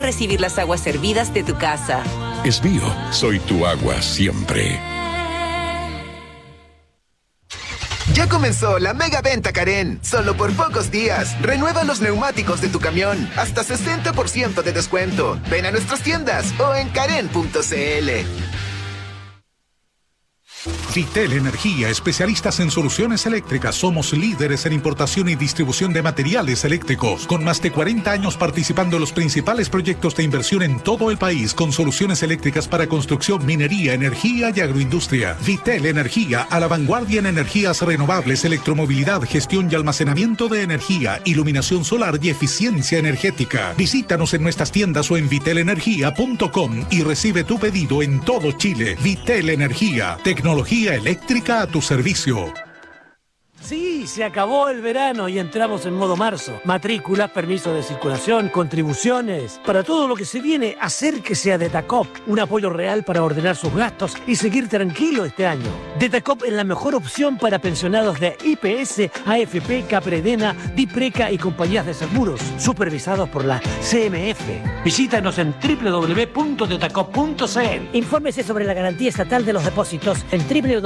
recibir las aguas servidas de tu casa. Es Bio, soy tu agua siempre. Ya comenzó la mega venta Karen. Solo por pocos días. Renueva los neumáticos de tu camión. Hasta 60% de descuento. Ven a nuestras tiendas o en karen.cl. Vitel Energía, especialistas en soluciones eléctricas. Somos líderes en importación y distribución de materiales eléctricos, con más de 40 años participando en los principales proyectos de inversión en todo el país, con soluciones eléctricas para construcción, minería, energía y agroindustria. Vitel Energía, a la vanguardia en energías renovables, electromovilidad, gestión y almacenamiento de energía, iluminación solar y eficiencia energética. Visítanos en nuestras tiendas o en vitelenergia.com y recibe tu pedido en todo Chile. Vitel Energía, tecnología eléctrica a tu servicio. Sí, se acabó el verano y entramos en modo marzo. Matrículas, permiso de circulación, contribuciones. Para todo lo que se viene, acérquese a Detacop. Un apoyo real para ordenar sus gastos y seguir tranquilo este año. Detacop es la mejor opción para pensionados de IPS, AFP, Capredena, Dipreca y compañías de seguros, supervisados por la CMF. Visítanos en www.detacop.cl. Infórmese sobre la garantía estatal de los depósitos en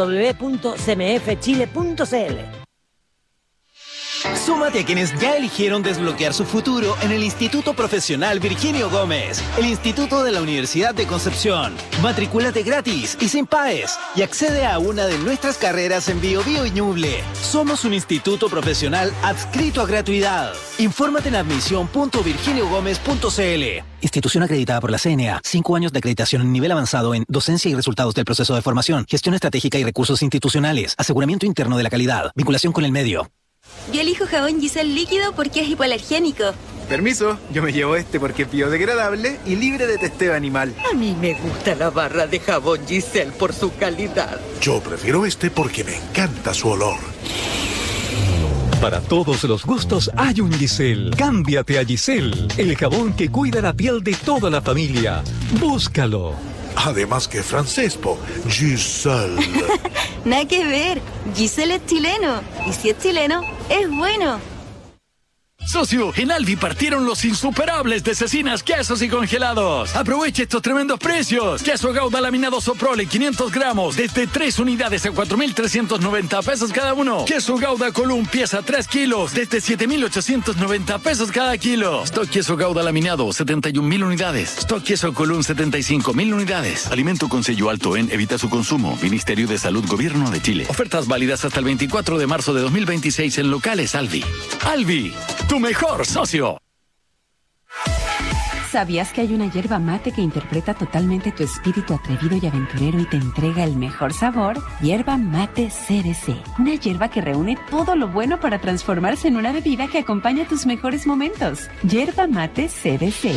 www.cmfchile.cl. Súmate a quienes ya eligieron desbloquear su futuro en el Instituto Profesional Virginio Gómez, el Instituto de la Universidad de Concepción. Matricúlate gratis y sin PAES y accede a una de nuestras carreras en Biobío y Ñuble. Somos un instituto profesional adscrito a gratuidad. Infórmate en admisión.virginiogomez.cl. Institución acreditada por la CNA. 5 años de acreditación en nivel avanzado en docencia y resultados del proceso de formación, gestión estratégica y recursos institucionales, aseguramiento interno de la calidad, vinculación con el medio. Yo elijo jabón Giselle líquido porque es hipoalergénico. Permiso, yo me llevo este porque es biodegradable y libre de testeo animal. A mí me gusta la barra de jabón Giselle por su calidad. Yo prefiero este porque me encanta su olor. Para todos los gustos hay un Giselle. Cámbiate a Giselle, el jabón que cuida la piel de toda la familia. Búscalo. Además que francés, Giselle. Nada que ver. Giselle es chileno. Y si es chileno, es bueno. Socio, en Alvi partieron los insuperables de cecinas, quesos y congelados. Aproveche estos tremendos precios. Queso Gouda laminado Soprole 500 gramos desde 3 unidades a 4.390 pesos cada uno. Queso Gouda Column pieza 3 kilos desde 7.890 pesos cada kilo. Stock queso Gouda laminado 71.000 unidades. Stock queso Column 75.000 unidades. Alimento con sello alto en evita su consumo. Ministerio de Salud, Gobierno de Chile. Ofertas válidas hasta el 24 de marzo de 2026 en locales Alvi. Alvi, tu mejor socio. ¿Sabías que hay una yerba mate que interpreta totalmente tu espíritu atrevido y aventurero y te entrega el mejor sabor? Yerba mate CBC. Una yerba que reúne todo lo bueno para transformarse en una bebida que acompaña tus mejores momentos. Yerba mate CBC.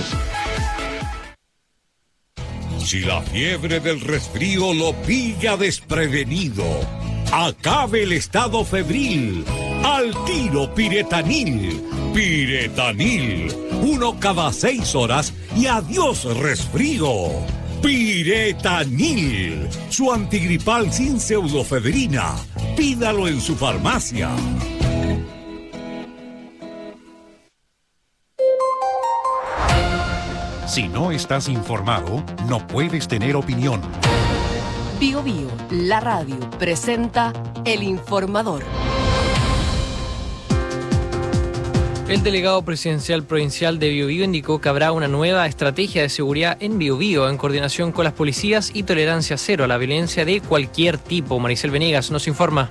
Si la fiebre del resfrío lo pilla desprevenido, acabe el estado febril. Al tiro Piretanil. Piretanil. 1 cada 6 horas y adiós resfrío. Piretanil. Su antigripal sin pseudofedrina. Pídalo en su farmacia. Si no estás informado, no puedes tener opinión. Bio Bio, la radio, presenta El Informador. El delegado presidencial provincial de Biobío indicó que habrá una nueva estrategia de seguridad en Biobío en coordinación con las policías y tolerancia cero a la violencia de cualquier tipo. Maricel Venegas nos informa.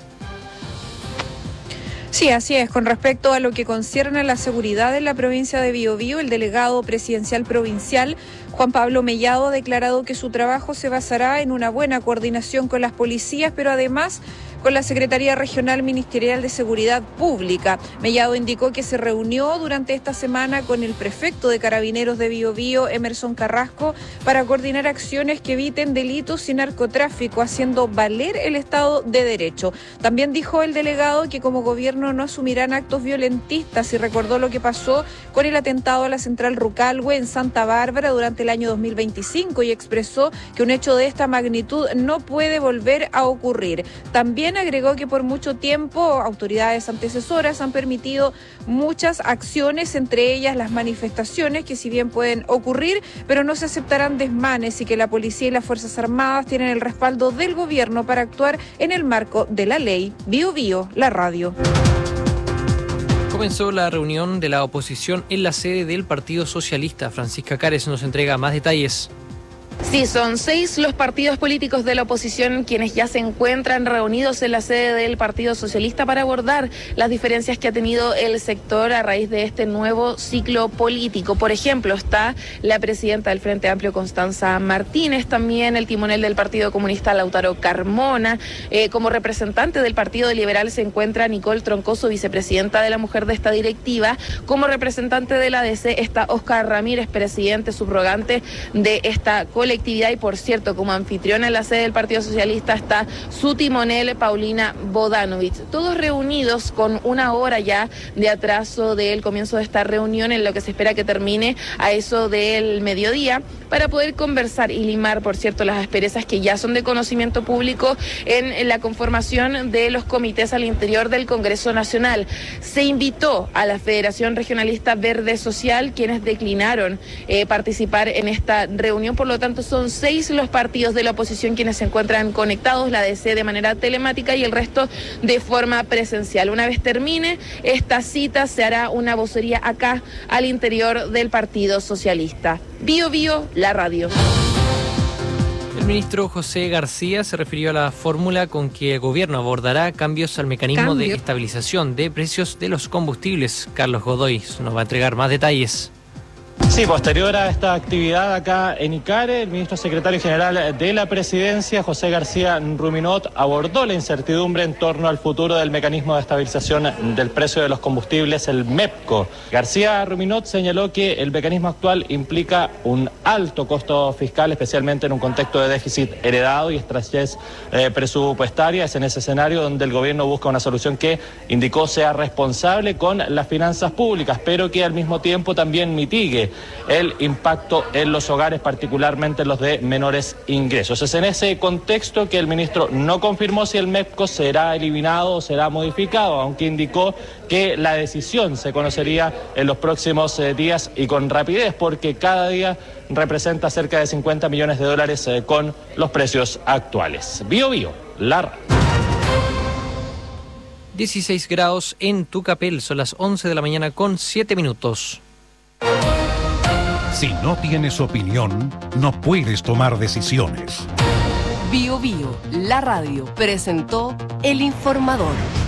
Sí, así es. Con respecto a lo que concierne a la seguridad en la provincia de Biobío, el delegado presidencial provincial, Juan Pablo Mellado, ha declarado que su trabajo se basará en una buena coordinación con las policías, pero además con la Secretaría Regional Ministerial de Seguridad Pública. Mellado indicó que se reunió durante esta semana con el prefecto de Carabineros de Biobío, Emerson Carrasco, para coordinar acciones que eviten delitos y narcotráfico, haciendo valer el Estado de Derecho. También dijo el delegado que como gobierno no asumirán actos violentistas y recordó lo que pasó con el atentado a la central Rucalhue en Santa Bárbara durante el año 2025 y expresó que un hecho de esta magnitud no puede volver a ocurrir. También También agregó que por mucho tiempo autoridades antecesoras han permitido muchas acciones, entre ellas las manifestaciones, que si bien pueden ocurrir, pero no se aceptarán desmanes, y que la policía y las Fuerzas Armadas tienen el respaldo del gobierno para actuar en el marco de la ley. Bío Bío, la radio. Comenzó la reunión de la oposición en la sede del Partido Socialista. Francisca Cares nos entrega más detalles. Sí, son 6 los partidos políticos de la oposición quienes ya se encuentran reunidos en la sede del Partido Socialista para abordar las diferencias que ha tenido el sector a raíz de este nuevo ciclo político. Por ejemplo, está la presidenta del Frente Amplio, Constanza Martínez, también el timonel del Partido Comunista, Lautaro Carmona. Como representante del Partido Liberal se encuentra Nicole Troncoso, vicepresidenta de la Mujer de esta directiva. Como representante de la DC está Óscar Ramírez, presidente subrogante de esta colectividad, y por cierto, como anfitriona en la sede del Partido Socialista está su timonel, Paulina Bodanovich. Todos reunidos con una hora ya de atraso del comienzo de esta reunión, en lo que se espera que termine a eso del mediodía, para poder conversar y limar, por cierto, las asperezas que ya son de conocimiento público en la conformación de los comités al interior del Congreso Nacional. Se invitó a la Federación Regionalista Verde Social, quienes declinaron participar en esta reunión. Por lo tanto, son 6 los partidos de la oposición quienes se encuentran conectados, la DC de manera telemática y el resto de forma presencial. Una vez termine esta cita, se hará una vocería acá al interior del Partido Socialista. Bío Bío, la radio. El ministro José García se refirió a la fórmula con que el gobierno abordará cambios al mecanismo de estabilización de precios de los combustibles. Carlos Godoy nos va a entregar más detalles. Sí, posterior a esta actividad acá en ICARE, el ministro secretario general de la Presidencia, José García Ruminot, abordó la incertidumbre en torno al futuro del mecanismo de estabilización del precio de los combustibles, el MEPCO. García Ruminot señaló que el mecanismo actual implica un alto costo fiscal, especialmente en un contexto de déficit heredado y escasez presupuestaria. Es en ese escenario donde el gobierno busca una solución que, indicó, sea responsable con las finanzas públicas, pero que al mismo tiempo también mitigue el impacto en los hogares, particularmente los de menores ingresos. Es en ese contexto que el ministro no confirmó si el MEPCO será eliminado o será modificado, aunque indicó que la decisión se conocería en los próximos días y con rapidez, porque cada día representa cerca de 50 millones de dólares con los precios actuales. Bío Bío, la radio. 16 grados en Tucapel, son las 11 de la mañana con 7 minutos. Si no tienes opinión, no puedes tomar decisiones. Bío Bío, la radio, presentó El Informador.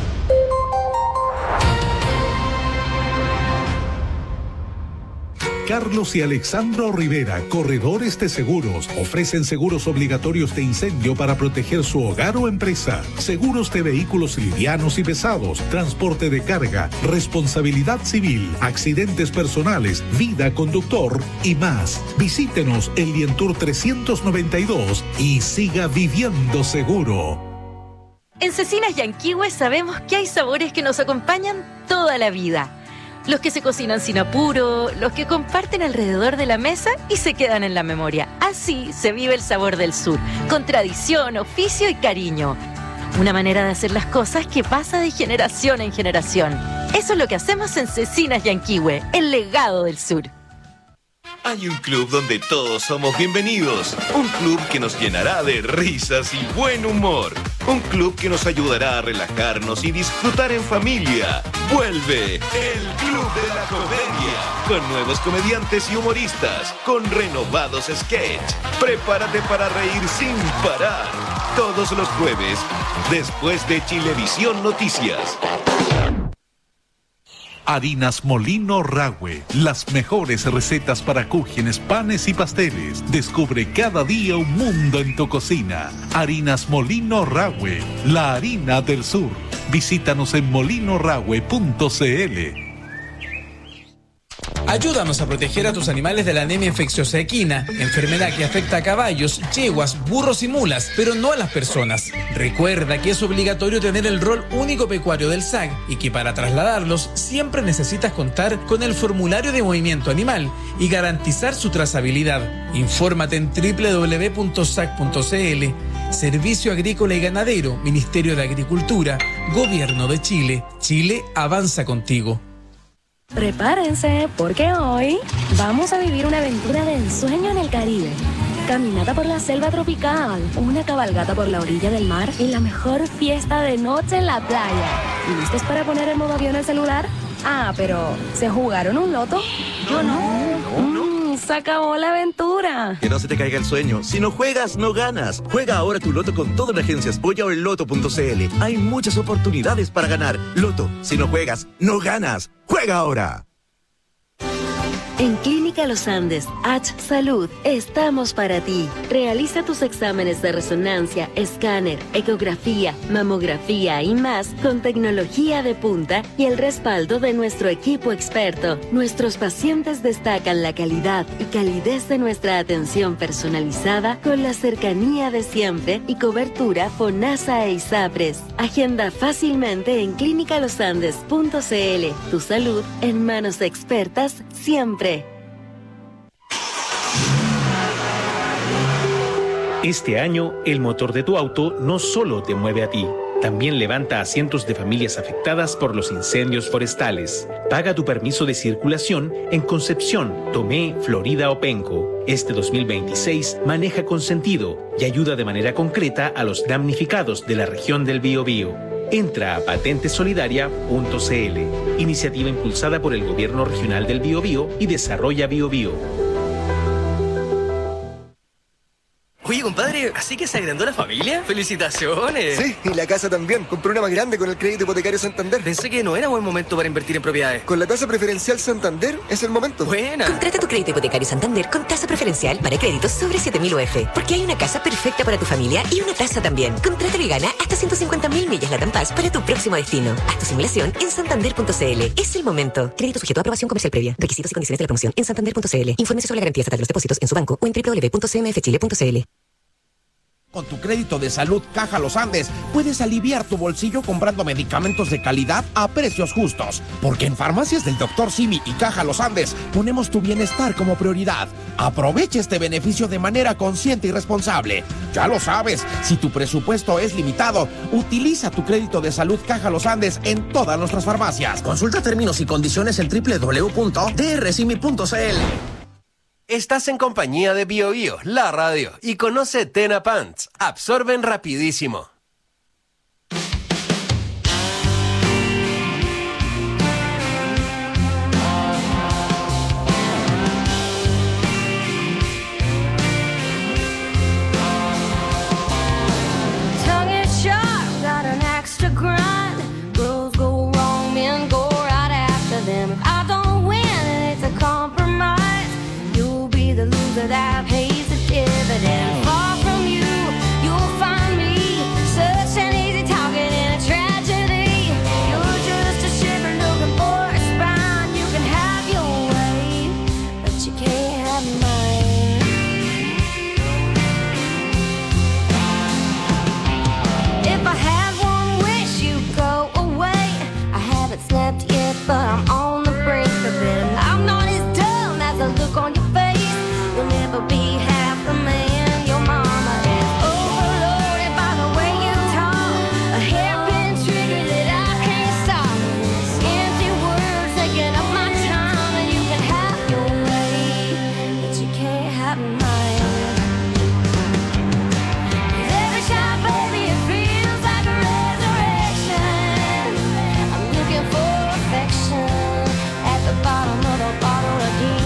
Carlos y Alexandro Rivera, corredores de seguros, ofrecen seguros obligatorios de incendio para proteger su hogar o empresa, seguros de vehículos livianos y pesados, transporte de carga, responsabilidad civil, accidentes personales, vida conductor y más. Visítenos en Lientour 392 y siga viviendo seguro. En Cecinas Yanquihue sabemos que hay sabores que nos acompañan toda la vida. Los que se cocinan sin apuro, los que comparten alrededor de la mesa y se quedan en la memoria. Así se vive el sabor del sur, con tradición, oficio y cariño. Una manera de hacer las cosas que pasa de generación en generación. Eso es lo que hacemos en Cecinas Yanquihue, el legado del sur. Hay un club donde todos somos bienvenidos. Un club que nos llenará de risas y buen humor. Un club que nos ayudará a relajarnos y disfrutar en familia. Vuelve el Club de la Comedia. Con nuevos comediantes y humoristas. Con renovados sketch. Prepárate para reír sin parar. Todos los jueves, después de Chilevisión Noticias. Harinas Molino Rahue, las mejores recetas para cúgenes, panes y pasteles. Descubre cada día un mundo en tu cocina. Harinas Molino Rahue, la harina del sur. Visítanos en molinorahue.cl. Ayúdanos a proteger a tus animales de la anemia infecciosa equina, enfermedad que afecta a caballos, yeguas, burros y mulas, pero no a las personas. Recuerda que es obligatorio tener el rol único pecuario del SAC y que para trasladarlos siempre necesitas contar con el formulario de movimiento animal y garantizar su trazabilidad. Infórmate en www.sac.cl. Servicio Agrícola y Ganadero, Ministerio de Agricultura, Gobierno de Chile. Chile avanza contigo. Prepárense, porque hoy vamos a vivir una aventura de ensueño en el Caribe. Caminata por la selva tropical, una cabalgata por la orilla del mar y la mejor fiesta de noche en la playa. ¿Listos para poner en modo avión el celular? Ah, pero ¿se jugaron un loto? Yo no. Se acabó la aventura. Que no se te caiga el sueño. Si no juegas, no ganas. Juega ahora tu loto con todas las agencias Polla o en loto.cl. Hay muchas oportunidades para ganar. Loto, si no juegas, no ganas. ¡Juega ahora! En Clínica Los Andes, H Salud, estamos para ti. Realiza tus exámenes de resonancia, escáner, ecografía, mamografía y más con tecnología de punta y el respaldo de nuestro equipo experto. Nuestros pacientes destacan la calidad y calidez de nuestra atención personalizada con la cercanía de siempre y cobertura FONASA e ISAPRES. Agenda fácilmente en clinicalosandes.cl. Tu salud en manos expertas siempre. Este año, el motor de tu auto no solo te mueve a ti, también levanta a cientos de familias afectadas por los incendios forestales. Paga tu permiso de circulación en Concepción, Tomé, Florida o Penco. Este 2026 maneja con sentido y ayuda de manera concreta a los damnificados de la región del Biobío. Entra a patentesolidaria.cl, iniciativa impulsada por el Gobierno Regional del Biobío y Desarrolla Biobío. Oye, compadre, ¿así que se agrandó la familia? ¡Felicitaciones! Sí, y la casa también. Compré una más grande con el crédito hipotecario Santander. Pensé que no era buen momento para invertir en propiedades. Con la tasa preferencial Santander es el momento. ¡Buena! Contrata tu crédito hipotecario Santander con tasa preferencial para créditos sobre 7.000 UF. Porque hay una casa perfecta para tu familia y una tasa también. Contrátalo y gana hasta 150.000 millas LATAM Pass para tu próximo destino. Haz tu simulación en santander.cl. Es el momento. Crédito sujeto a aprobación comercial previa. Requisitos y condiciones de la promoción en santander.cl. Infórmese sobre la garantía estatal de los depósitos en su banco o en www.cmfchile.cl. Con tu crédito de salud Caja Los Andes, puedes aliviar tu bolsillo comprando medicamentos de calidad a precios justos. Porque en Farmacias del Dr. Simi y Caja Los Andes ponemos tu bienestar como prioridad. Aprovecha este beneficio de manera consciente y responsable. Ya lo sabes, si tu presupuesto es limitado, utiliza tu crédito de salud Caja Los Andes en todas nuestras farmacias. Consulta términos y condiciones en www.drsimi.cl. Estás en compañía de BioBio, la radio, y conoce Tena Pants. Absorben rapidísimo. That pays the dividend. Far from you, you'll find me such an easy target in a tragedy. You're just a shiver looking for a spine. You can have your way, but you can't have mine. If I had one wish, you'd go away. I haven't slept yet, but I'm on the brink of it. And I'm not as dumb as the look on your face. You'll never be half the man your mama is. Overloaded by the way you talk, a hairpin trigger that I can't stop. Empty words taking up my time, and you can have your way, but you can't have mine. With every shot, baby, it feels like a resurrection. I'm looking for affection at the bottom of the bottle again.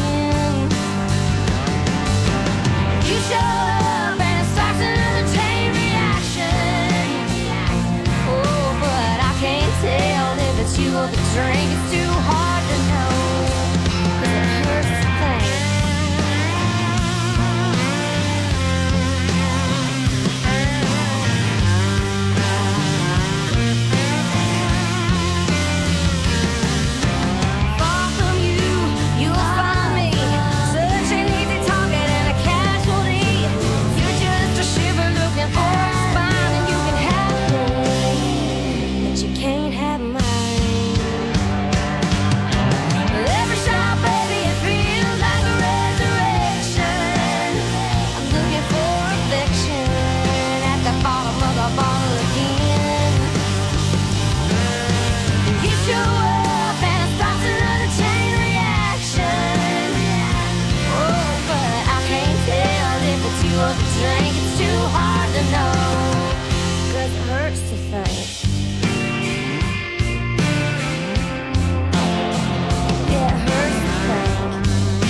You show up and it starts another chain reaction. Oh, but I can't tell if it's you or the drink. It's too hard to know, 'cause it hurts to think. Far from you, you'll find me such an easy target and a casualty. You're just a shiver looking for a spine, and you can have your way, but you can't have mine. you a drink, it's too hard to know, 'cause it hurts to think. Yeah, it hurts to think.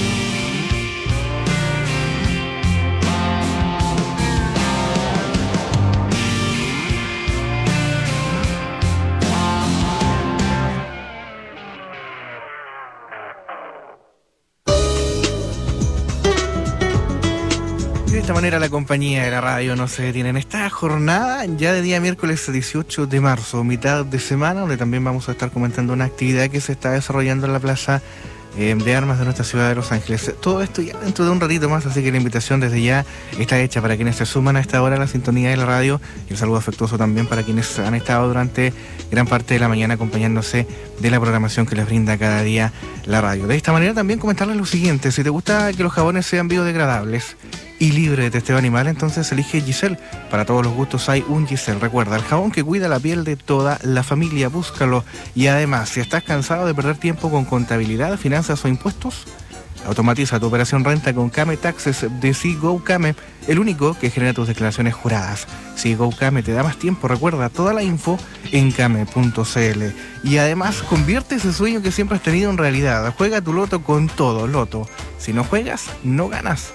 De esta manera la compañía de la radio no se detiene en esta jornada ya de día miércoles 18 de marzo, mitad de semana, donde también vamos a estar comentando una actividad que se está desarrollando en la plaza de armas de nuestra ciudad de Los Ángeles. Todo esto ya dentro de un ratito más, así que la invitación desde ya está hecha para quienes se suman a esta hora a la sintonía de la radio, y el saludo afectuoso también para quienes han estado durante gran parte de la mañana acompañándose de la programación que les brinda cada día la radio. De esta manera también comentarles lo siguiente: si te gusta que los jabones sean biodegradables y libre de testeo animal, entonces elige Giselle. Para todos los gustos hay un Giselle. Recuerda, el jabón que cuida la piel de toda la familia, búscalo. Y además, si estás cansado de perder tiempo con contabilidad, finanzas o impuestos, automatiza tu operación renta con Kame Taxes de Seago Kame, el único que genera tus declaraciones juradas. Seago Kame te da más tiempo. Recuerda, toda la info en kame.cl. Y además, convierte ese sueño que siempre has tenido en realidad. Juega tu loto con todo, Loto. Si no juegas, no ganas.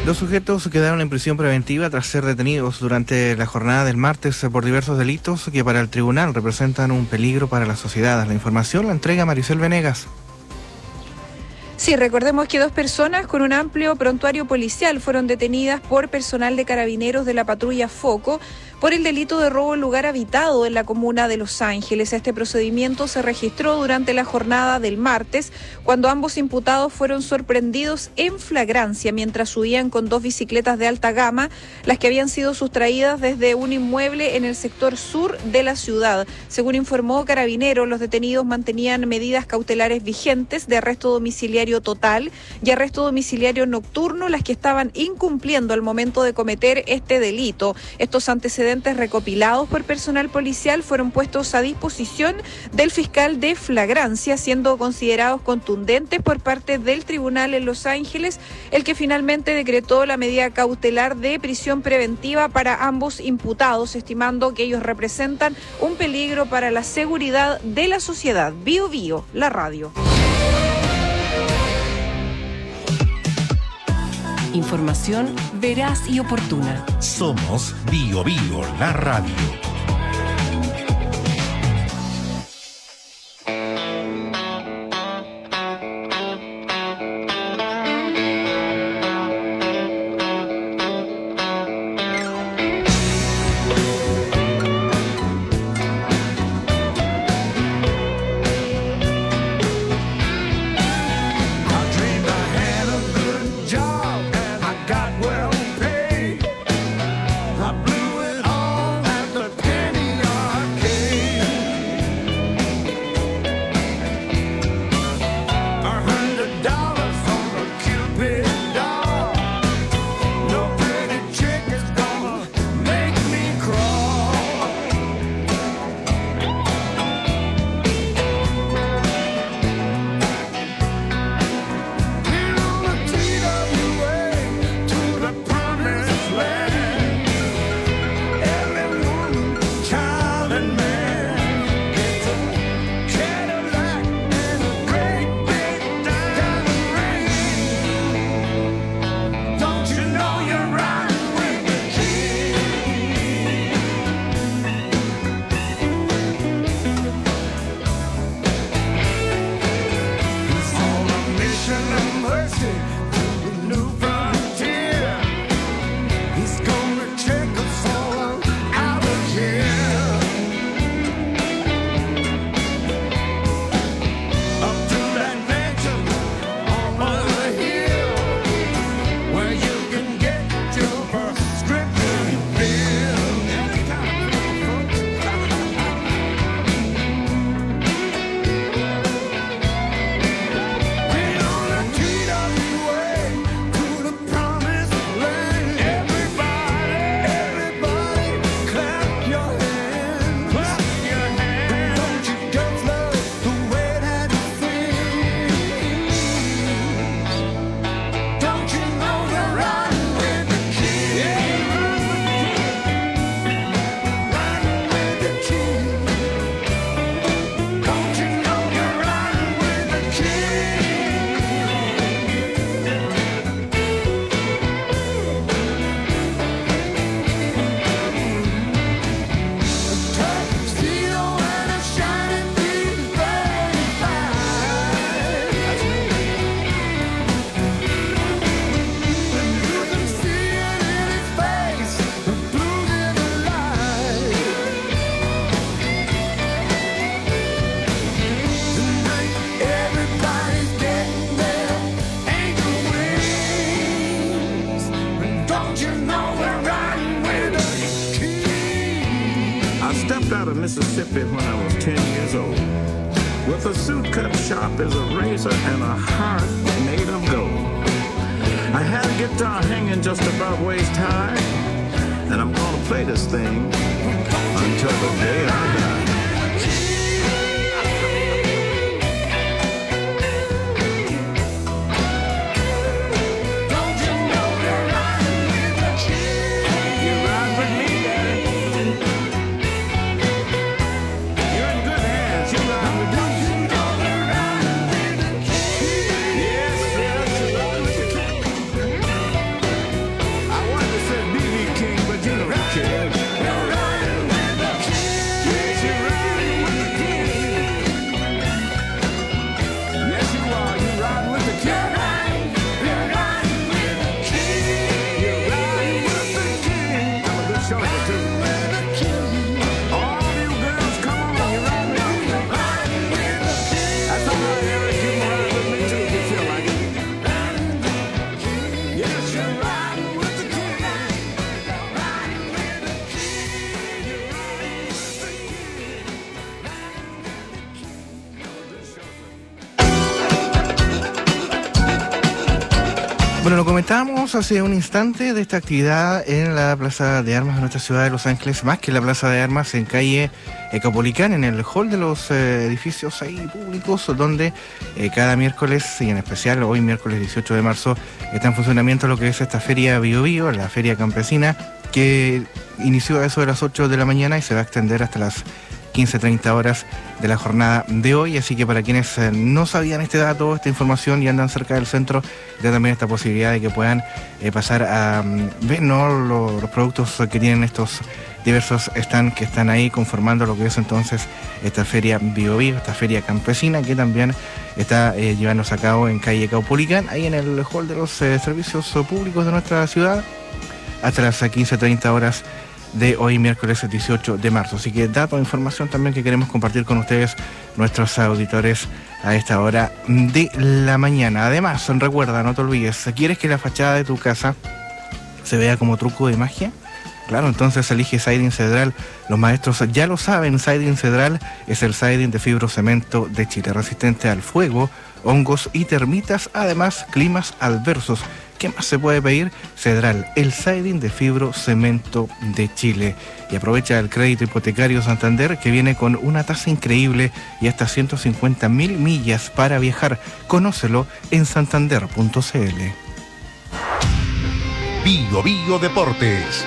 Dos sujetos quedaron en prisión preventiva tras ser detenidos durante la jornada del martes por diversos delitos que para el tribunal representan un peligro para la sociedad. La información la entrega Maricel Venegas. Sí, recordemos que 2 personas con un amplio prontuario policial fueron detenidas por personal de carabineros de la patrulla Foco por el delito de robo en lugar habitado en la comuna de Los Ángeles. Este procedimiento se registró durante la jornada del martes, cuando ambos imputados fueron sorprendidos en flagrancia mientras huían con 2 bicicletas de alta gama, las que habían sido sustraídas desde un inmueble en el sector sur de la ciudad. Según informó Carabineros, los detenidos mantenían medidas cautelares vigentes de arresto domiciliario total y arresto domiciliario nocturno, las que estaban incumpliendo al momento de cometer este delito. Estos antecedentes recopilados por personal policial fueron puestos a disposición del fiscal de flagrancia, siendo considerados contundentes por parte del tribunal en Los Ángeles, el que finalmente decretó la medida cautelar de prisión preventiva para ambos imputados, estimando que ellos representan un peligro para la seguridad de la sociedad. Bio Bio, la radio. Información veraz y oportuna. Somos Bio Bio, la radio. out of Mississippi when I was 10 years old, with a suit cut sharp as a razor and a heart made of gold. I had a guitar hanging just above waist high, and I'm gonna play this thing until the day I die. Bueno, lo comentábamos hace un instante de esta actividad en la Plaza de Armas de nuestra ciudad de Los Ángeles, más que la Plaza de Armas en calle Caupolicán, en el hall de los edificios ahí públicos, donde cada miércoles, y en especial hoy miércoles 18 de marzo, está en funcionamiento lo que es esta feria Bio Bio, la feria campesina, que inició a eso de las 8 de la mañana y se va a extender hasta las 15:30 horas de la jornada de hoy, así que para quienes no sabían este dato, esta información y andan cerca del centro, ya también esta posibilidad de que puedan pasar a ver, ¿no?, los productos que tienen estos diversos stands que están ahí conformando lo que es entonces esta feria Bio Bio, esta feria campesina que también está llevándose a cabo en calle Caupolicán, ahí en el hall de los servicios públicos de nuestra ciudad, hasta las 15:30 horas de hoy miércoles 18 de marzo. Así que datos, información también que queremos compartir con ustedes, nuestros auditores, a esta hora de la mañana. Además, recuerda, no te olvides, ¿quieres que la fachada de tu casa se vea como truco de magia? Claro, entonces elige Siding Cedral. Los maestros ya lo saben, Siding Cedral es el siding de fibrocemento de Chile, resistente al fuego, hongos y termitas, además climas adversos. ¿Qué más se puede pedir? Cedral, el siding de fibrocemento de Chile. Y aprovecha el crédito hipotecario Santander, que viene con una tasa increíble y hasta 150.000 millas para viajar. Conócelo en santander.cl. Bio Bio Deportes.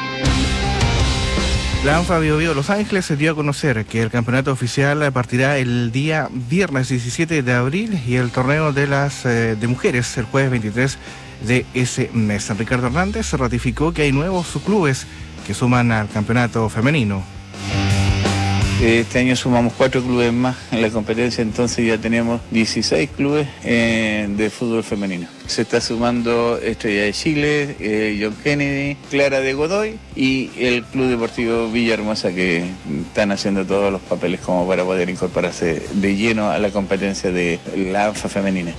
La ANFA Bio Bio Los Ángeles se dio a conocer que el campeonato oficial partirá el día viernes 17 de abril y el torneo de las de mujeres el jueves 23 de ese mes. Ricardo Hernández ratificó que hay nuevos clubes que suman al campeonato femenino. Este año sumamos 4 clubes más en la competencia, entonces ya tenemos 16 clubes de fútbol femenino. Se está sumando Estrella de Chile, John Kennedy, Clara de Godoy y el Club Deportivo Villahermosa, que están haciendo todos los papeles como para poder incorporarse de lleno a la competencia de la ANFA femenina.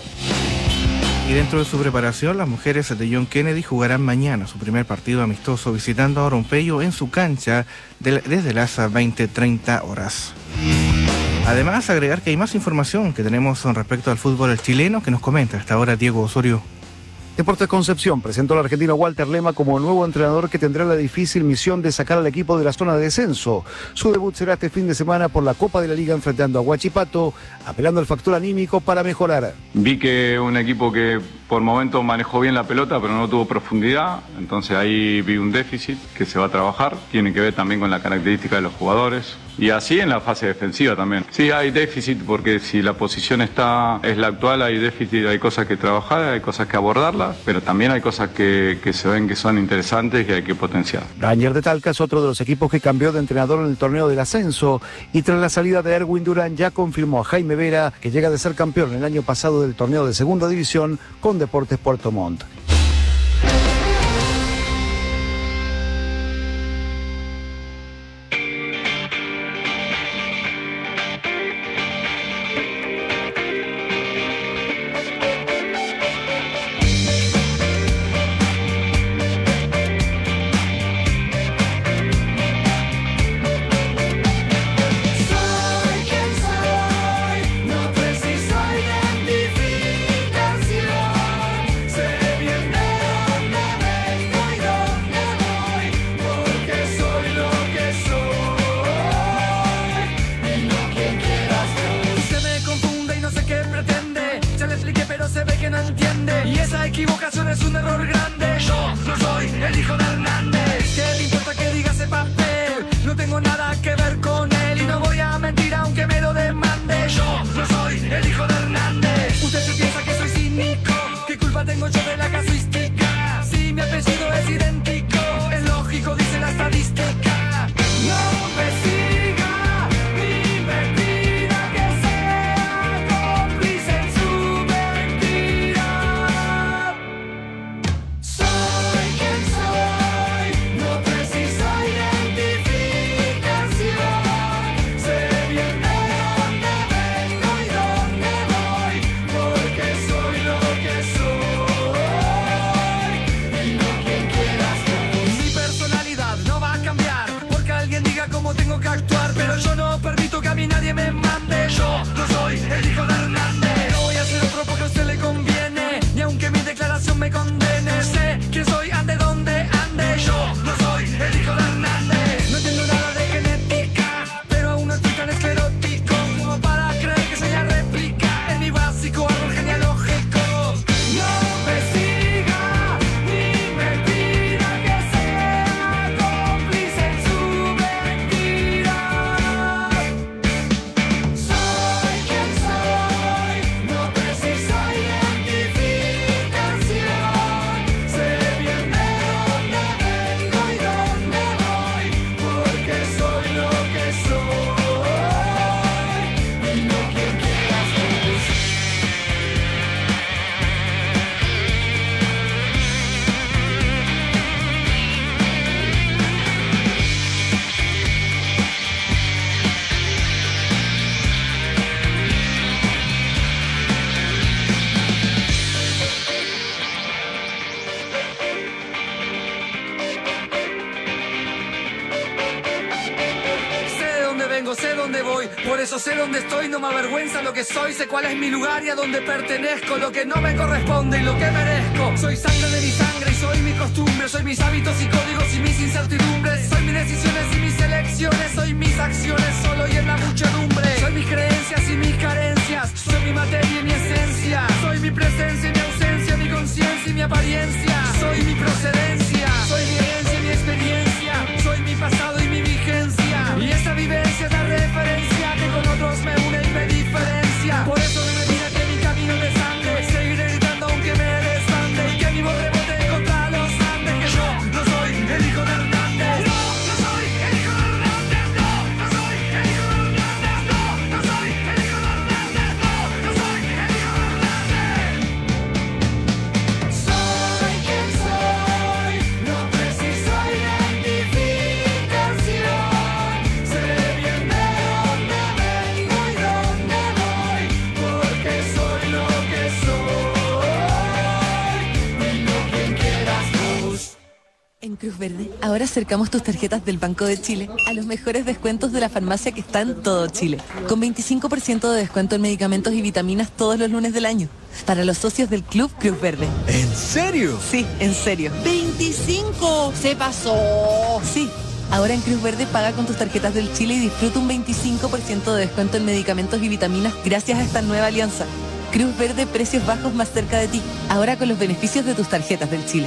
Y dentro de su preparación, las mujeres de John Kennedy jugarán mañana su primer partido amistoso visitando a Orompeyo en su cancha desde las 20:30 horas. Además, agregar que hay más información que tenemos respecto al fútbol chileno que nos comenta hasta ahora Diego Osorio. Deportes Concepción presentó al argentino Walter Lema como nuevo entrenador que tendrá la difícil misión de sacar al equipo de la zona de descenso. Su debut será este fin de semana por la Copa de la Liga enfrentando a Huachipato, apelando al factor anímico para mejorar. Vi que un equipo que por momentos manejó bien la pelota pero no tuvo profundidad, entonces ahí vi un déficit que se va a trabajar, tiene que ver también con la característica de los jugadores. Y así en la fase defensiva también. Sí, hay déficit porque si la posición es la actual, hay déficit, hay cosas que trabajar, hay cosas que abordarlas, pero también hay cosas que se ven que son interesantes y que hay que potenciar. Rangers de Talca es otro de los equipos que cambió de entrenador en el torneo del ascenso y tras la salida de Erwin Durán ya confirmó a Jaime Vera, que llega de ser campeón el año pasado del torneo de segunda división con Deportes Puerto Montt. Se donde estoy, no me avergüenza lo que soy. Sé cuál es mi lugar y a dónde pertenezco. Lo que no me corresponde y lo que merezco. Soy sangre de mi sangre y soy mi costumbre. Soy mis hábitos y códigos y mis incertidumbres. Soy mis decisiones y mis elecciones. Soy mis acciones solo y en la muchedumbre. Soy mis creencias y mis carencias. Soy mi materia y mi esencia. Soy mi presencia y mi ausencia. Mi conciencia y mi apariencia. Soy mi procedencia. Soy mi herencia y mi experiencia. Soy mi pasado y mi vigencia. Y esa vivencia es la referencia que con otros me une y me diferencia. Por eso me mira que mi camino de sangre. Seguiré gritando aunque me desbande. Y que mi voz rebote contra los Andes. Que yo no soy el hijo de Hernández. No, no soy el hijo de Hernández. No, no soy el hijo de Hernández. No, no soy el hijo de Hernández. No, no soy el hijo de Hernández. Soy quien soy. No preciso identificación. Sé bien de dónde vengo y dónde voy. Porque soy lo que soy. Dilo quien quieras vos. En Cruz Verde, ahora acercamos tus tarjetas del Banco de Chile a los mejores descuentos de la farmacia que está en todo Chile. Con 25% de descuento en medicamentos y vitaminas todos los lunes del año. Para los socios del Club Cruz Verde. ¿En serio? Sí, en serio. ¡25! ¡Se pasó! Sí. Ahora en Cruz Verde paga con tus tarjetas del Chile y disfruta un 25% de descuento en medicamentos y vitaminas gracias a esta nueva alianza. Cruz Verde, precios bajos más cerca de ti. Ahora con los beneficios de tus tarjetas del Chile.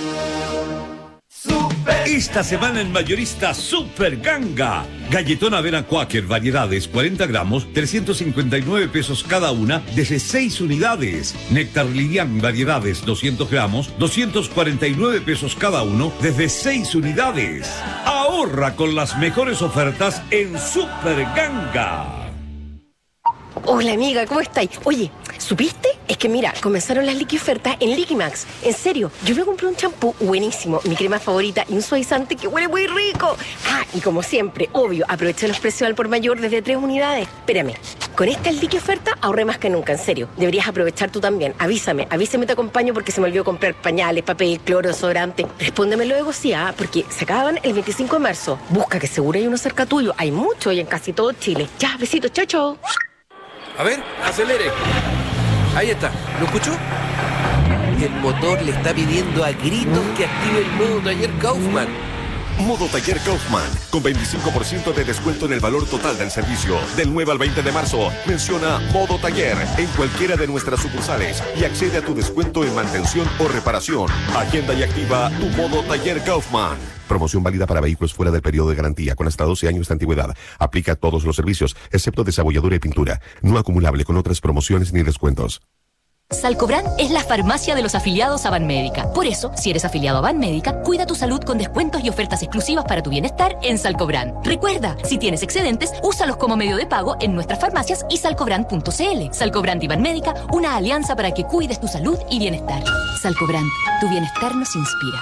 Esta semana en Mayorista Super Ganga. Galletón avena Quaker variedades 40 gramos, 359 pesos cada una, desde 6 unidades. Néctar Lilian variedades 200 gramos, 249 pesos cada uno, desde 6 unidades. Ahorra con las mejores ofertas en Super Ganga. Hola amiga, ¿cómo estáis? Oye, ¿supiste? Es que mira, comenzaron las liquiofertas en Liquimax. En serio, yo me compré un champú buenísimo, mi crema favorita y un suavizante que huele muy rico. Ah, y como siempre, obvio, aproveché los precios al por mayor desde 3 unidades. Espérame, con esta liquioferta ahorré más que nunca, en serio. Deberías aprovechar tú también. Avísame te acompaño porque se me olvidó comprar pañales, papel, cloro, desodorante. Respóndeme luego sí, porque se acaban el 25 de marzo. Busca que seguro hay uno cerca tuyo. Hay mucho y en casi todo Chile. Ya, besitos, chao, chao. A ver, acelere. Ahí está, ¿lo escuchó? El motor le está pidiendo a gritos que active el modo taller Kaufman. Modo Taller Kaufman, con 25% de descuento en el valor total del servicio. Del 9 al 20 de marzo, menciona Modo Taller en cualquiera de nuestras sucursales y accede a tu descuento en mantención o reparación. Agenda y activa tu Modo Taller Kaufman. Promoción válida para vehículos fuera del periodo de garantía con hasta 12 años de antigüedad. Aplica a todos los servicios, excepto desabolladura y pintura. No acumulable con otras promociones ni descuentos. Salcobran es la farmacia de los afiliados a Banmédica. Por eso, si eres afiliado a Banmédica, cuida tu salud con descuentos y ofertas exclusivas para tu bienestar en Salcobran. Recuerda, si tienes excedentes, úsalos como medio de pago en nuestras farmacias y salcobran.cl. Salcobran y Banmédica, una alianza para que cuides tu salud y bienestar. Salcobran, tu bienestar nos inspira.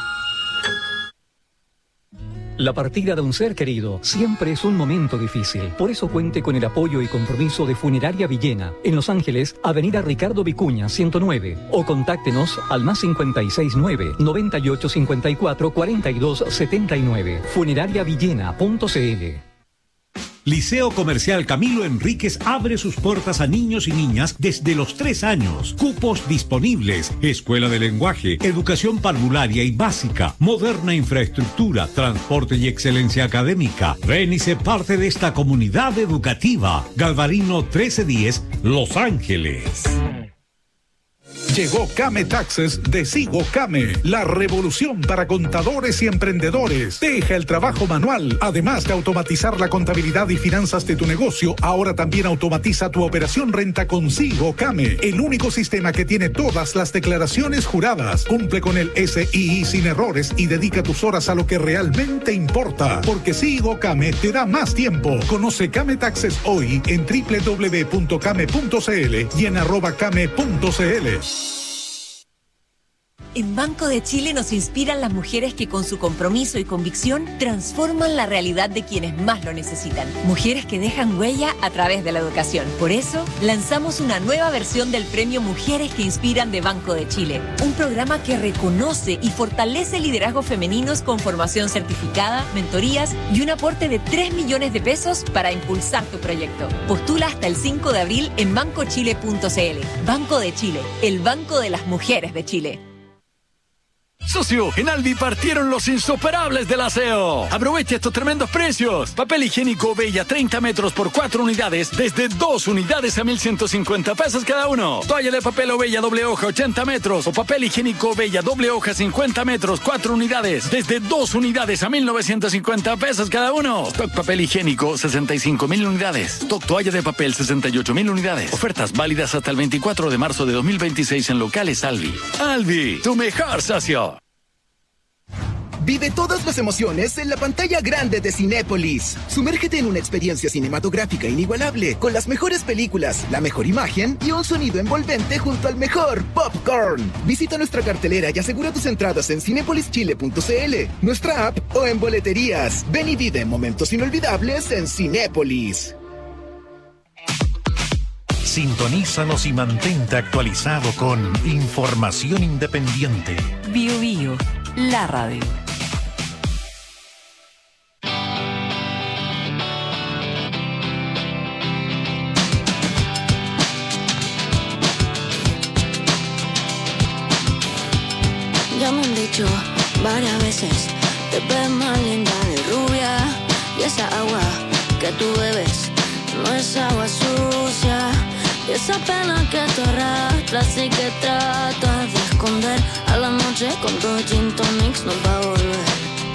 La partida de un ser querido siempre es un momento difícil. Por eso cuente con el apoyo y compromiso de Funeraria Villena. En Los Ángeles, Avenida Ricardo Vicuña, 109. O contáctenos al +569 9854 4279. Funerariavillena.cl. Liceo Comercial Camilo Enríquez abre sus puertas a niños y niñas desde los 3 años. Cupos disponibles. Escuela de lenguaje, educación parvularia y básica, moderna infraestructura, transporte y excelencia académica. Ven y sé parte de esta comunidad educativa. Galvarino 1310, Los Ángeles. Llegó Came Taxes de Sigo Came, la revolución para contadores y emprendedores. Deja el trabajo manual. Además de automatizar la contabilidad y finanzas de tu negocio, ahora también automatiza tu operación renta con Sigo Came, el único sistema que tiene todas las declaraciones juradas. Cumple con el SII sin errores y dedica tus horas a lo que realmente importa, porque Sigo Came te da más tiempo. Conoce Came Taxes hoy en www.came.cl y en @came.cl. En Banco de Chile nos inspiran las mujeres que con su compromiso y convicción transforman la realidad de quienes más lo necesitan. Mujeres que dejan huella a través de la educación. Por eso, lanzamos una nueva versión del premio Mujeres que Inspiran de Banco de Chile. Un programa que reconoce y fortalece liderazgos femeninos con formación certificada, mentorías y un aporte de 3 millones de pesos para impulsar tu proyecto. Postula hasta el 5 de abril en bancochile.cl. Banco de Chile, el banco de las mujeres de Chile. Socio, en Albi partieron los insuperables del aseo. Aprovecha estos tremendos precios. Papel higiénico Bella 30 metros por 4 unidades desde 2 unidades a 1.150 pesos cada uno. Toalla de papel Bella doble hoja 80 metros o papel higiénico Bella doble hoja 50 metros 4 unidades desde 2 unidades a 1.950 pesos cada uno. Stock papel higiénico 65.000 unidades. Stock toalla de papel 68.000 unidades. Ofertas válidas hasta el 24 de marzo de 2026 en locales Albi. Albi, tu mejor socio. Vive todas las emociones en la pantalla grande de Cinépolis. Sumérgete en una experiencia cinematográfica inigualable con las mejores películas, la mejor imagen y un sonido envolvente junto al mejor popcorn. Visita nuestra cartelera y asegura tus entradas en cinepolischile.cl, nuestra app o en boleterías. Ven y vive momentos inolvidables en Cinépolis. Sintonízanos y mantente actualizado con información independiente. Bio Bio, la radio. Ya me han dicho varias veces, te ves más linda de rubia. Y esa agua que tú bebes no es agua sucia. Y esa pena que te arrastras y que tratas de esconder, a la noche con 2 gin tonics no va a volver.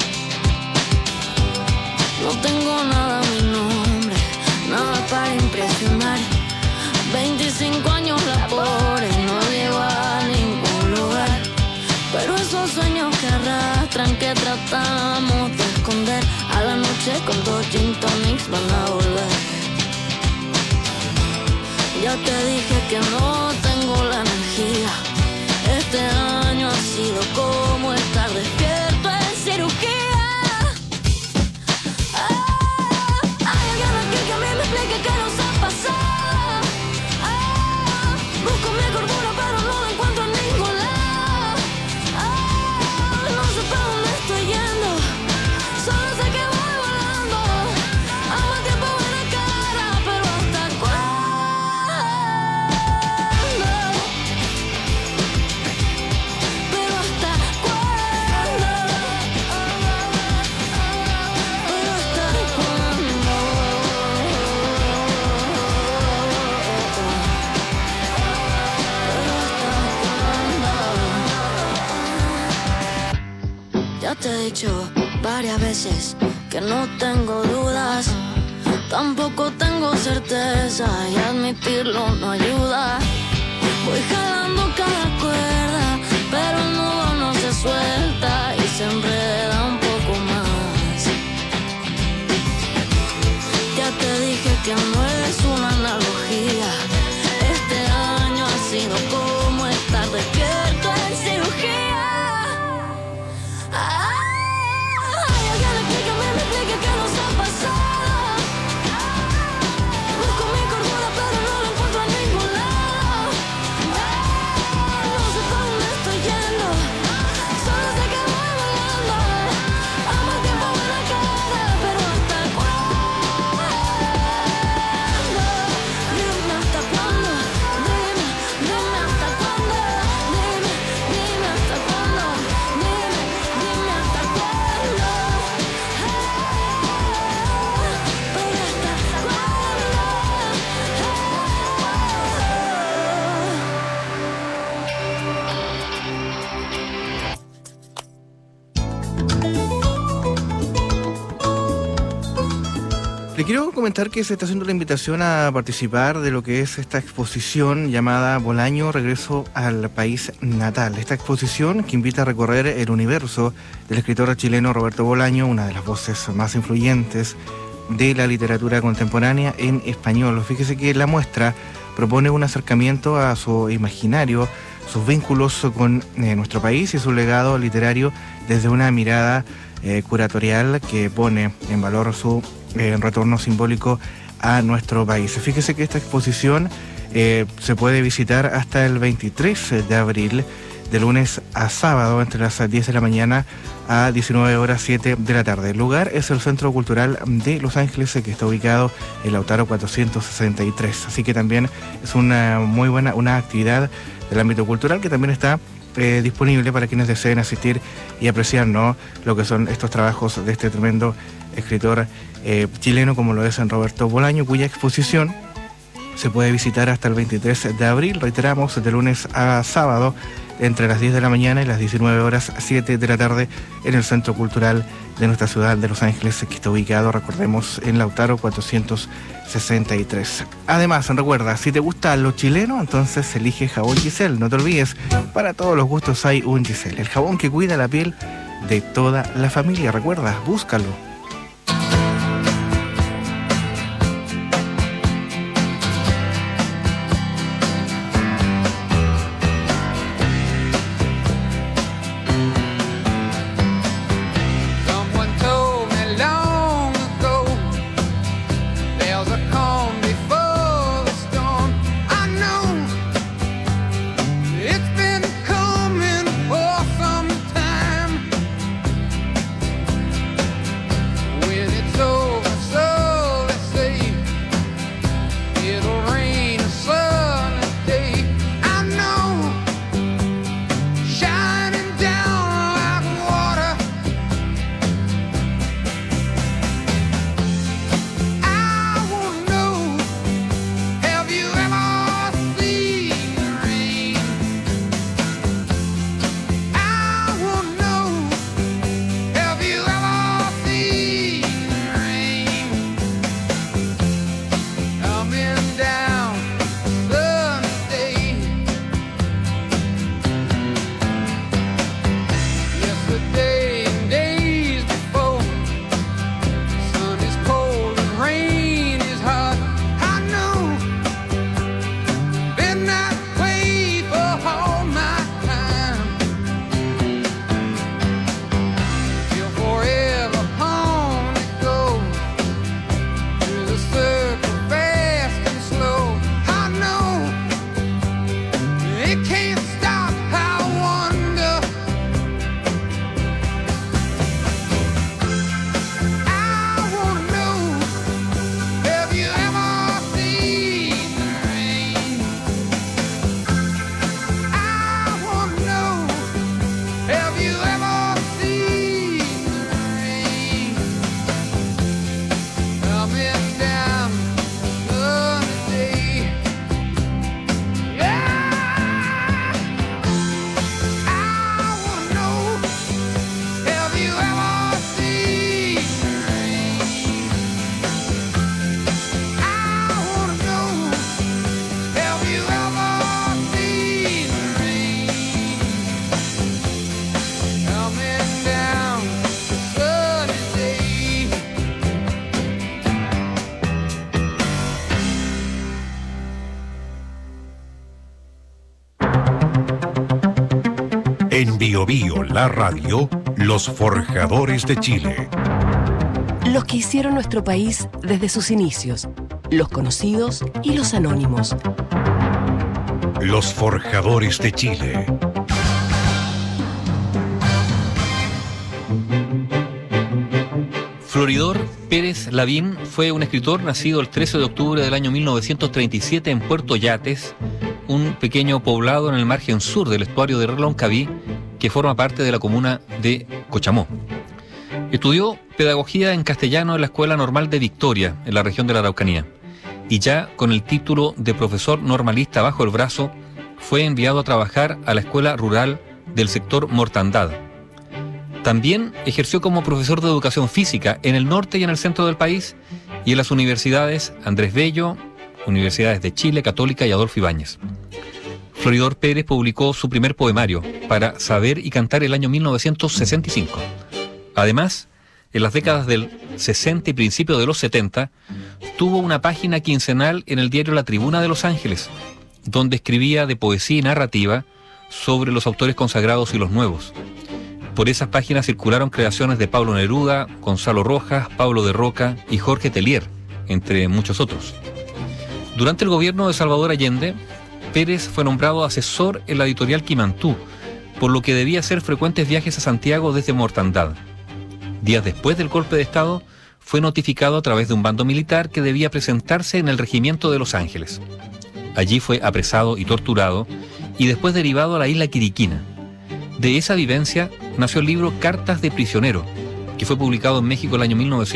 No tengo nada a mi nombre, nada para impresionar. 25 años labores, no llego a ningún lugar. Pero esos sueños que arrastran, que tratamos de esconder, a la noche con 2 gin tonics van a volver. Ya te dije que no tengo la energía. Este año ha sido como estar despierto en cirugía. Hay alguien aquí que a mí me explique qué nos ha pasado. Busco mi cordura pero no la encuentro en ningún lado. No sé para dónde estoy yendo, solo sé que voy volando. Amo el tiempo en la cara, pero ¿hasta cuándo? Pero ¿hasta cuándo? Pero ¿hasta cuándo? Ya te he dicho varias veces que no tengo dudas, tampoco tengo certeza y admitirlo no ayuda. Voy jalando cada cuerda, pero el nudo no se suelta y se enreda un poco más. Ya te dije que no es una analogía. Este año ha sido como estar despierto en cirugía. Hay alguien aquí que a mí me explique qué nos ha pasado. Busco mi cordura pero no la encuentro en ningún lado. No sé para dónde estoy yendo, solo sé que voy volando. Amo el tiempo en la cara, pero ¿hasta cuándo? Dime hasta cuándo. Dime hasta cuándo. Dime hasta cuándo. Dime hasta cuándo. Pero ¿hasta Le quiero comentar que se está haciendo la invitación a participar de lo que es esta exposición llamada Bolaño, regreso al país natal. Esta exposición que invita a recorrer el universo del escritor chileno Roberto Bolaño, una de las voces más influyentes de la literatura contemporánea en español. Fíjese que la muestra propone un acercamiento a su imaginario sus vínculos con nuestro país y su legado literario desde una mirada curatorial que pone en valor su retorno simbólico a nuestro país. Fíjese que esta exposición se puede visitar hasta el 23 de abril, de lunes a sábado, entre las 10 de la mañana a 19 horas 7 de la tarde. El lugar es el Centro Cultural de Los Ángeles, que está ubicado en Lautaro 463. Así que también es una muy buena actividad del ámbito cultural que también está disponible para quienes deseen asistir y apreciar, ¿no?, lo que son estos trabajos de este tremendo escritor chileno, como lo es Roberto Bolaño, cuya exposición se puede visitar hasta el 23 de abril, reiteramos, de lunes a sábado, entre las 10 de la mañana y las 19 horas 7 de la tarde, en el Centro Cultural de nuestra ciudad de Los Ángeles, que está ubicado, recordemos, en Lautaro 463. Además, recuerda, si te gusta lo chileno, entonces elige jabón Giselle. No te olvides, para todos los gustos hay un Giselle, el jabón que cuida la piel de toda la familia. Recuerda, búscalo. En Bio Bio, la radio, los forjadores de Chile. Los que hicieron nuestro país desde sus inicios, los conocidos y los anónimos. Los forjadores de Chile. Floridor Pérez Lavín fue un escritor nacido el 13 de octubre del año 1937 en Puerto Yates, un pequeño poblado en el margen sur del estuario de Reloncaví, que forma parte de la comuna de Cochamó. Estudió pedagogía en castellano en la Escuela Normal de Victoria, en la región de la Araucanía, y ya con el título de profesor normalista bajo el brazo, fue enviado a trabajar a la Escuela Rural del sector Mortandad. También ejerció como profesor de educación física en el norte y en el centro del país y en las universidades Andrés Bello, Universidades de Chile, Católica y Adolfo Ibáñez. Floridor Pérez publicó su primer poemario, Para saber y cantar, el año 1965. Además, en las décadas del 60 y principio de los 70, tuvo una página quincenal en el diario La Tribuna de Los Ángeles, donde escribía de poesía y narrativa sobre los autores consagrados y los nuevos. Por esas páginas circularon creaciones de Pablo Neruda, Gonzalo Rojas, Pablo de Roca y Jorge Tellier, entre muchos otros. Durante el gobierno de Salvador Allende, Pérez fue nombrado asesor en la editorial Quimantú, por lo que debía hacer frecuentes viajes a Santiago desde Mortandad. Días después del golpe de Estado, fue notificado a través de un bando militar que debía presentarse en el regimiento de Los Ángeles. Allí fue apresado y torturado, y después derivado a la isla Quiriquina. De esa vivencia nació el libro Cartas de prisionero, que fue publicado en México el año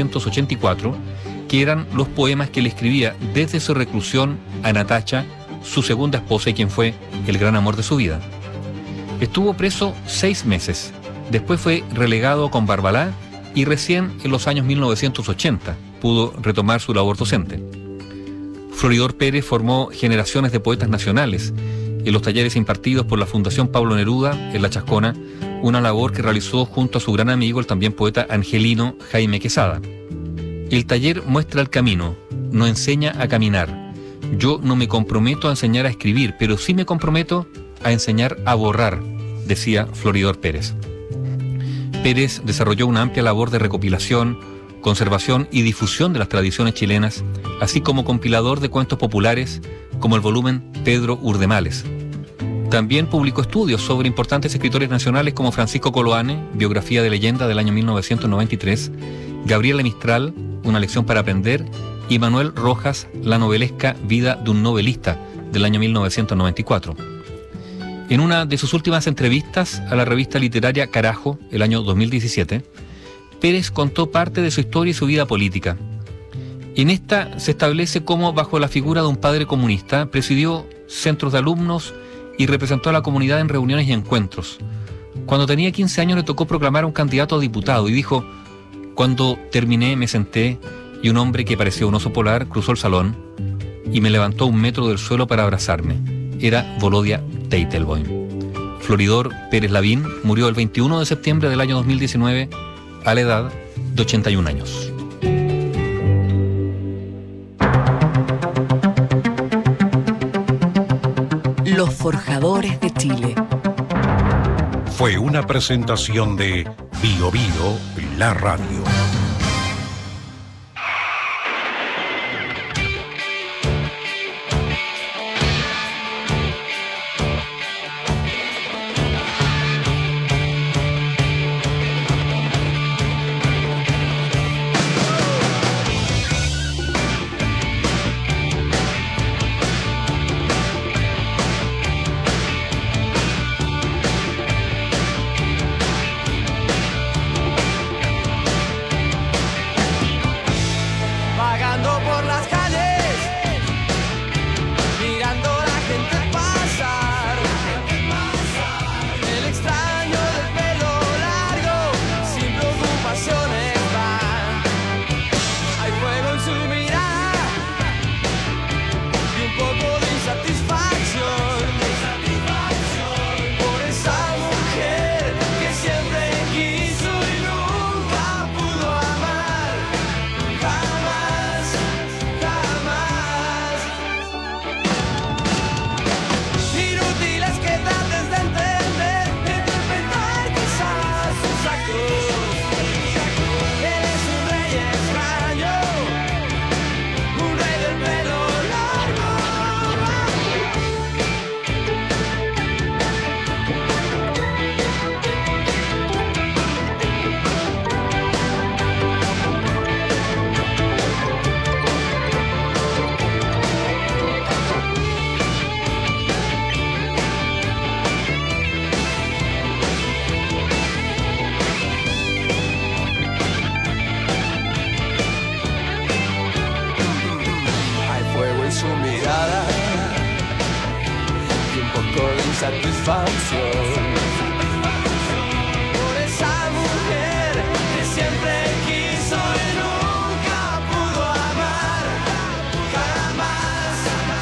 1984, que eran los poemas que le escribía desde su reclusión a Natacha, su segunda esposa y quien fue el gran amor de su vida. Estuvo preso 6 meses, después fue relegado con Barbalá y recién en los años 1980 pudo retomar su labor docente. Floridor Pérez formó generaciones de poetas nacionales en los talleres impartidos por la Fundación Pablo Neruda en La Chascona, una labor que realizó junto a su gran amigo, el también poeta angelino Jaime Quesada. El taller muestra el camino, no enseña a caminar. Yo no me comprometo a enseñar a escribir, pero sí me comprometo a enseñar a borrar, decía Floridor Pérez. Pérez desarrolló una amplia labor de recopilación, conservación y difusión de las tradiciones chilenas, así como compilador de cuentos populares, como el volumen Pedro Urdemales. También publicó estudios sobre importantes escritores nacionales como Francisco Coloane, biografía de leyenda del año 1993, Gabriela Mistral, una lección para aprender, y Manuel Rojas, la novelesca vida de un novelista del año 1994. En una de sus últimas entrevistas a la revista literaria Carajo, el año 2017, Pérez contó parte de su historia y su vida política. En esta se establece cómo, bajo la figura de un padre comunista, presidió centros de alumnos y representó a la comunidad en reuniones y encuentros. Cuando tenía 15 años le tocó proclamar a un candidato a diputado y dijo: cuando terminé me senté y un hombre que parecía un oso polar cruzó el salón y me levantó 1 metro del suelo para abrazarme. Era Volodya Teitelboim. Floridor Pérez Lavín murió el 21 de septiembre del año 2019 a la edad de 81 años. Los Forjadores de Chile. Fue una presentación de Bio Bio, la radio. Satisfacción por esa mujer que siempre quiso y nunca pudo amar, jamás,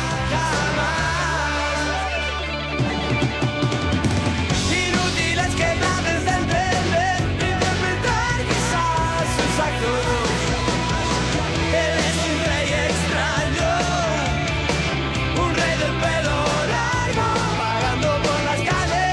jamás. Inútil es que trates de entender, interpretar quizás sus actos. Él es un rey extraño, un rey del pelo largo, vagando por las calles.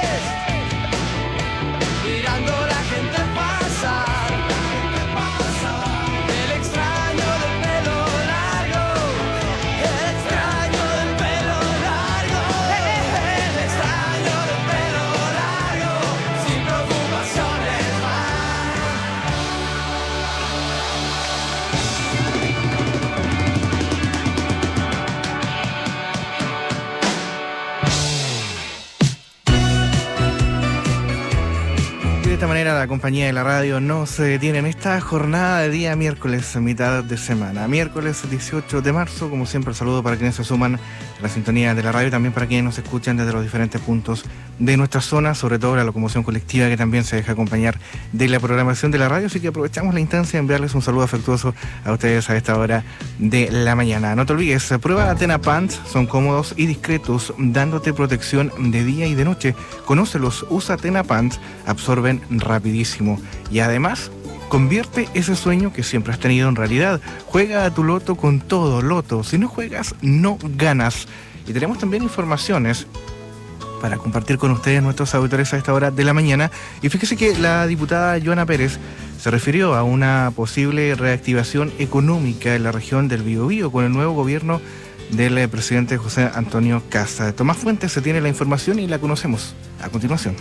esta manera la compañía de la radio no se detiene en esta jornada de día miércoles, mitad de semana. Miércoles 18 de marzo, como siempre, el saludo para quienes se suman a la sintonía de la radio y también para quienes nos escuchan desde los diferentes puntos de nuestra zona, sobre todo la locomoción colectiva que también se deja acompañar de la programación de la radio, así que aprovechamos la instancia de enviarles un saludo afectuoso a ustedes a esta hora de la mañana. No te olvides, prueba Atena Pants, son cómodos y discretos, dándote protección de día y de noche. Conócelos, usa Atena Pants, absorben rapidísimo y además convierte ese sueño que siempre has tenido en realidad. Juega a tu loto con todo, Loto. Si no juegas, no ganas. Y tenemos también informaciones para compartir con ustedes, nuestros auditores, a esta hora de la mañana. Y fíjese que la diputada Joana Pérez se refirió a una posible reactivación económica en la región del Biobío con el nuevo gobierno del presidente José Antonio Kast. Tomás Fuentes se tiene la información y la conocemos a continuación.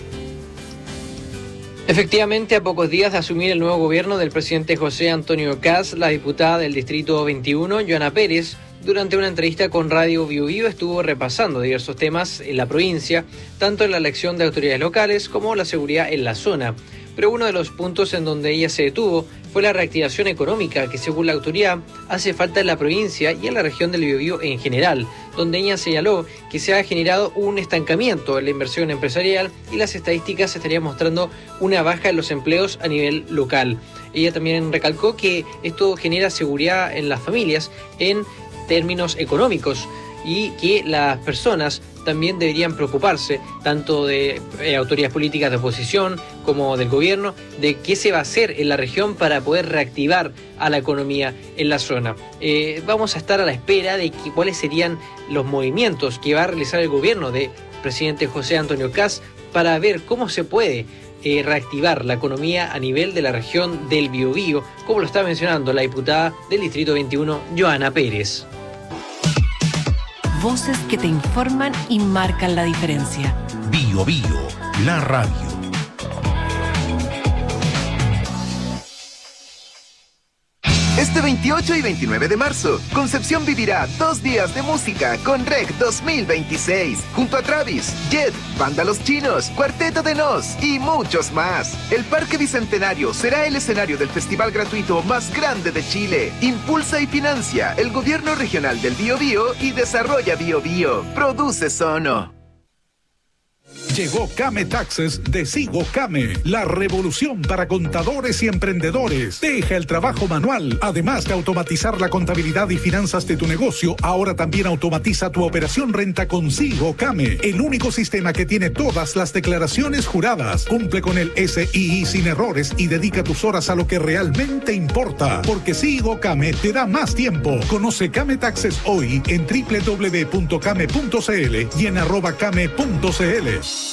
Efectivamente, a pocos días de asumir el nuevo gobierno del presidente José Antonio Kast, la diputada del Distrito 21, Joana Pérez, durante una entrevista con Radio Biobío, estuvo repasando diversos temas en la provincia, tanto en la elección de autoridades locales como la seguridad en la zona. Pero uno de los puntos en donde ella se detuvo fue la reactivación económica que, según la autoridad, hace falta en la provincia y en la región del Biobío en general, donde ella señaló que se ha generado un estancamiento en la inversión empresarial y las estadísticas estarían mostrando una baja en los empleos a nivel local. Ella también recalcó que esto genera seguridad en las familias en términos económicos y que las personas también deberían preocuparse, tanto de autoridades políticas de oposición como del gobierno, de qué se va a hacer en la región para poder reactivar a la economía en la zona. Vamos a estar a la espera de cuáles serían los movimientos que va a realizar el gobierno del presidente José Antonio Kast para ver cómo se puede reactivar la economía a nivel de la región del Biobío, como lo está mencionando la diputada del Distrito 21, Joana Pérez. Voces que te informan y marcan la diferencia. Biobío, la radio. Este 28 y 29 de marzo, Concepción vivirá 2 días de música con REC 2026, junto a Travis, Jet, Banda Los Chinos, Cuarteto de Nos y muchos más. El Parque Bicentenario será el escenario del festival gratuito más grande de Chile. Impulsa y financia el Gobierno Regional del Biobío y desarrolla Biobío. Produce Sono. Llegó Came Taxes de Sigo Came, la revolución para contadores y emprendedores. Deja el trabajo manual. Además de automatizar la contabilidad y finanzas de tu negocio, ahora también automatiza tu operación renta con Sigo Came, el único sistema que tiene todas las declaraciones juradas. Cumple con el SII sin errores y dedica tus horas a lo que realmente importa, porque Sigo Came te da más tiempo. Conoce Came Taxes hoy en www.came.cl y en @came.cl.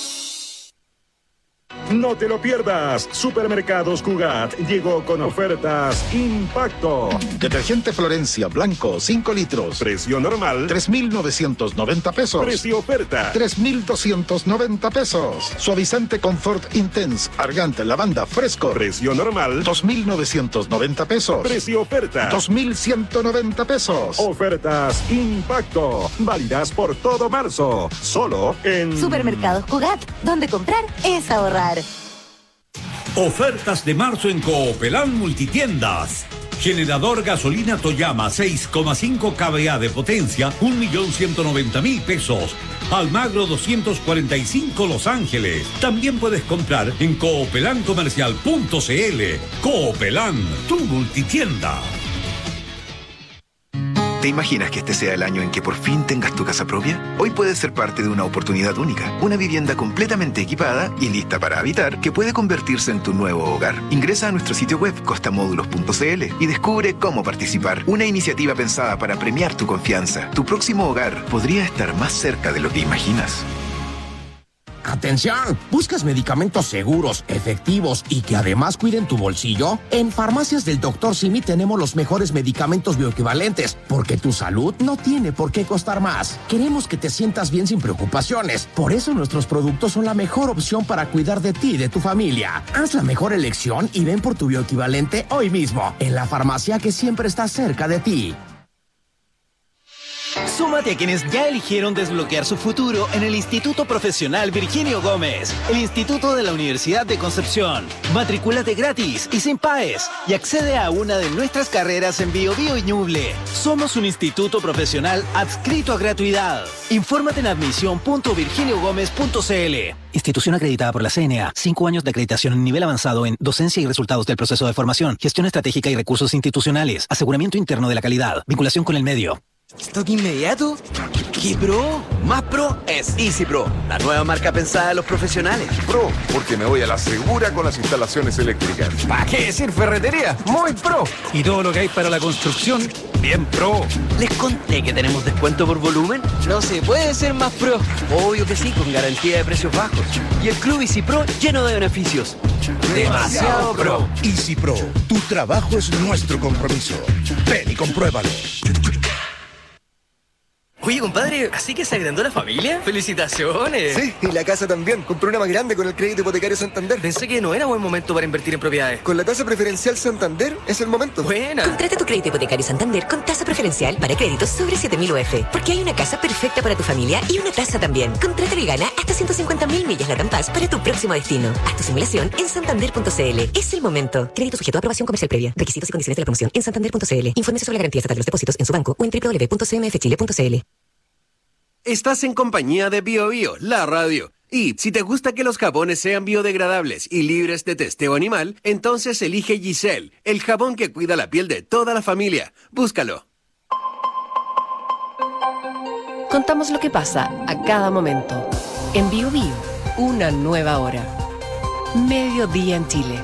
No te lo pierdas. Supermercados Cugat llegó con ofertas Impacto. Detergente Florencia blanco 5 litros. Precio normal 3,990 pesos. Precio oferta 3,290 pesos. Suavizante Comfort Intense Argante Lavanda Fresco. Precio normal 2,990 pesos. Precio oferta 2,190 pesos. Ofertas Impacto. Válidas por todo marzo. Solo en Supermercados Cugat, donde comprar es ahorrar. Ofertas de marzo en Coopelán Multitiendas. Generador gasolina Toyama 6,5 kVA de potencia, 1.190.000 pesos. Almagro 245 Los Ángeles. También puedes comprar en coopelancomercial.cl. Coopelán, tu multitienda. ¿Te imaginas que este sea el año en que por fin tengas tu casa propia? Hoy puedes ser parte de una oportunidad única, una vivienda completamente equipada y lista para habitar que puede convertirse en tu nuevo hogar. Ingresa a nuestro sitio web costamódulos.cl y descubre cómo participar. Una iniciativa pensada para premiar tu confianza. Tu próximo hogar podría estar más cerca de lo que imaginas. ¡Atención! ¿Buscas medicamentos seguros, efectivos y que además cuiden tu bolsillo? En Farmacias del Dr. Simi tenemos los mejores medicamentos bioequivalentes, porque tu salud no tiene por qué costar más. Queremos que te sientas bien sin preocupaciones. Por eso nuestros productos son la mejor opción para cuidar de ti y de tu familia. Haz la mejor elección y ven por tu bioequivalente hoy mismo, en la farmacia que siempre está cerca de ti. Súmate a quienes ya eligieron desbloquear su futuro en el Instituto Profesional Virginio Gómez, el Instituto de la Universidad de Concepción. Matrículate gratis y sin PAES y accede a una de nuestras carreras en Biobío y Ñuble. Somos un instituto profesional adscrito a gratuidad. Infórmate en admisión.virginiogomez.cl. Institución acreditada por la CNA. 5 años de acreditación en nivel avanzado en docencia y resultados del proceso de formación, gestión estratégica y recursos institucionales, aseguramiento interno de la calidad, vinculación con el medio. ¿Stock inmediato? ¿Qué pro? Más pro es Easy Pro, la nueva marca pensada en los profesionales. Pro, porque me voy a la segura con las instalaciones eléctricas. ¿Para qué decir ferretería? Muy pro. Y todo lo que hay para la construcción, bien pro. ¿Les conté que tenemos descuento por volumen? No se puede ser más pro. Obvio que sí, con garantía de precios bajos. Y el Club Easy Pro lleno de beneficios. Demasiado pro. Easy Pro, tu trabajo es nuestro compromiso. Ven y compruébalo. Oye, compadre, ¿así que se agrandó la familia? ¡Felicitaciones! Sí, y la casa también. Compré una más grande con el crédito hipotecario Santander. Pensé que no era buen momento para invertir en propiedades. Con la tasa preferencial Santander es el momento. ¡Buena! Contrata tu crédito hipotecario Santander con tasa preferencial para créditos sobre 7.000 UF. Porque hay una casa perfecta para tu familia y una tasa también. Contrátalo y gana hasta 150.000 millas LATAM Pass para tu próximo destino. Haz tu simulación en santander.cl. Es el momento. Crédito sujeto a aprobación comercial previa. Requisitos y condiciones de la promoción en santander.cl. Infórmese sobre la garantía estatal de los depósitos en su banco o en www.cmfchile.cl. Estás en compañía de BioBio, la radio. Y si te gusta que los jabones sean biodegradables y libres de testeo animal, entonces elige Giselle, el jabón que cuida la piel de toda la familia. Búscalo. Contamos lo que pasa a cada momento. En BioBio, una nueva hora. Mediodía en Chile.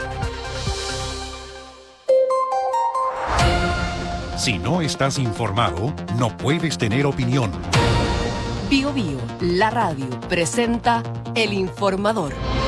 Si no estás informado, no puedes tener opinión. BioBio, la radio, presenta El Informador.